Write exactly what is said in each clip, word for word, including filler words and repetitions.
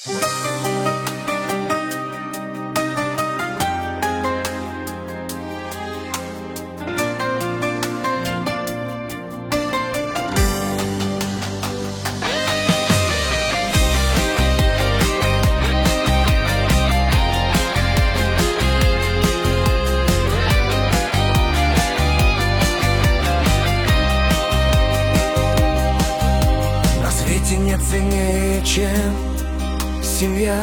Нет ценнее, чем семья,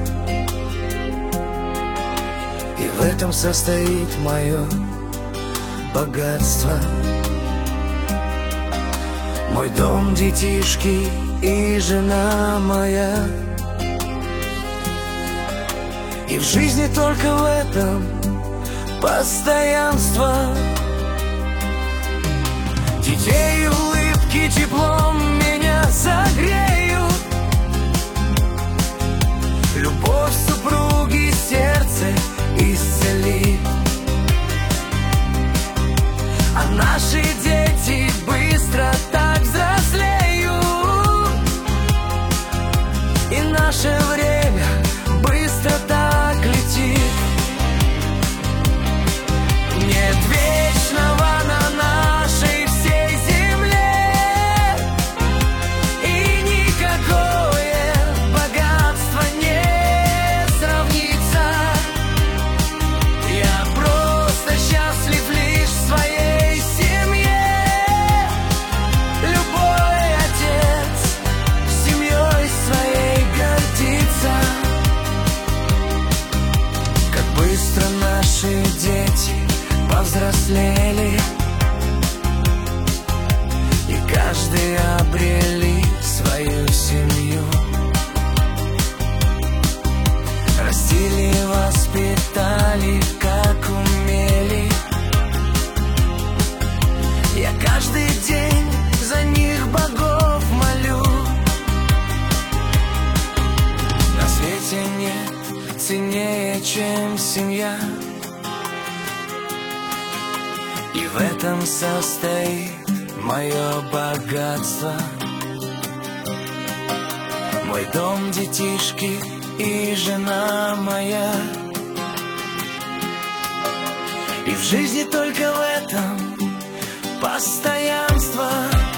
и в этом состоит мое богатство. Мой дом, детишки и жена моя. И в жизни только в этом постоянство. Детей улыбки теплом меня согреют, любовь супруги сердце исцелит. А наши дети быстро так взрослеют, и наше время быстро так летит. Нет вечного на нашей всей земле, и никакое богатство не сравнится. Я просто счастлив лишь в своей семье. Любой отец семьей своей гордится. Как быстро наши дети повзрослели, и каждый обрели свою семью. Растили, воспитали, как умели. Я каждый день за них богов молю. На свете нет ценнее, чем семья, и в этом состоит мое богатство. Мой дом, детишки и жена моя. И в жизни только в этом постоянство.